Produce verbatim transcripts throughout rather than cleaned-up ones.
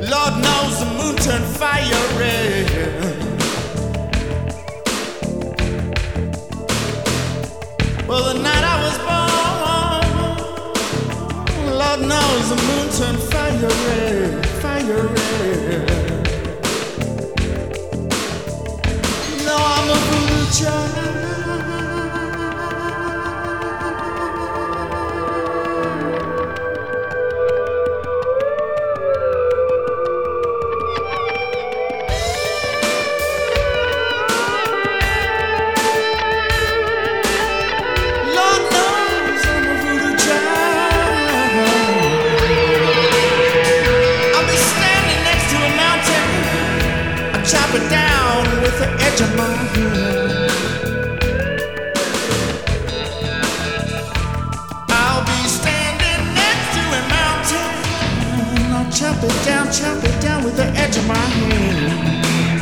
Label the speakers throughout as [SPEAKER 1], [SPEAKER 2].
[SPEAKER 1] Lord knows the moon turned fiery. Well, the night I was born, Lord knows the moon turned fiery, fiery. No, I'm a voodoo child. Chop it down with the edge of my hand. I'll be standing next to a mountain. I'll chop it down, chop it down with the edge of my hand.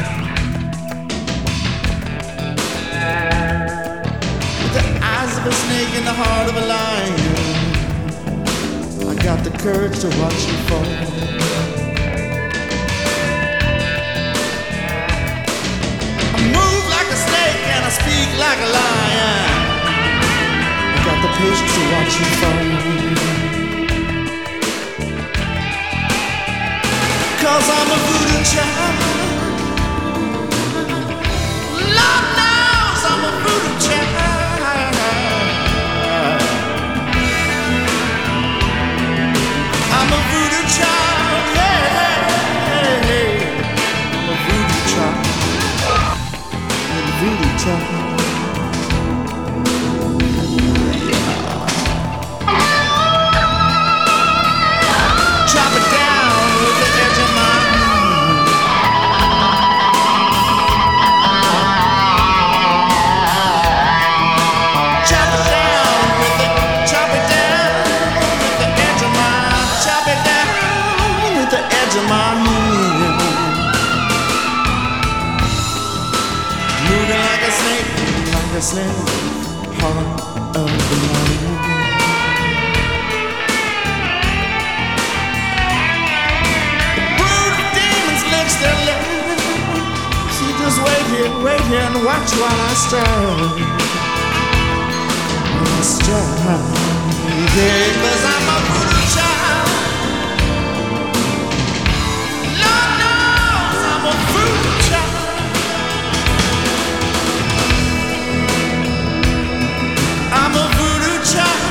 [SPEAKER 1] With the eyes of a snake and the heart of a lion, I got the courage to watch you fall. I speak like a lion. I got the patience to watch you fall. 'Cause I'm a voodoo child. Lord knows I'm a voodoo child. I'm a voodoo child, yeah, yeah, yeah. I'm a voodoo child. Voodoo child. Chop it down with the edge of my hand. Chop it down with the, chop it down with the edge of my, chop it down with the edge of my hand. Moving like a snake, like a snake, heart of the lion. The brood of demons licks their lips. So just wait here, wait here and watch while I strike. I strike, yeah, 'cause I'm a voodoo child. Lord knows I'm a voodoo child. I'm a voodoo child.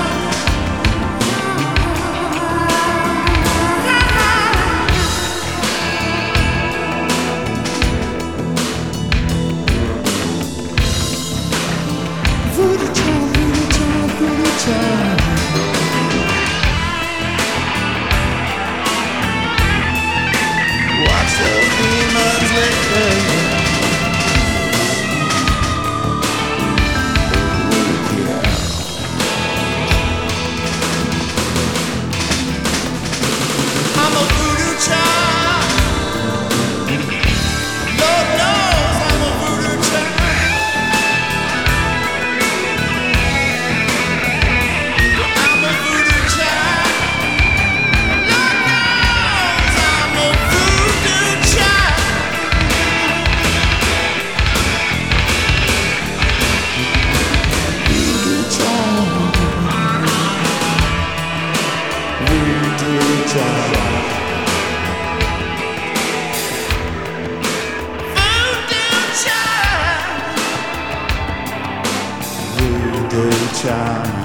[SPEAKER 1] Voodoo child, voodoo child, voodoo child. Watch those demons lick their lips. I'm a voodoo child. Lord knows I'm a voodoo child. I'm a voodoo child. Lord knows I'm a voodoo child. Voodoo child. Voodoo child. Voodoo child.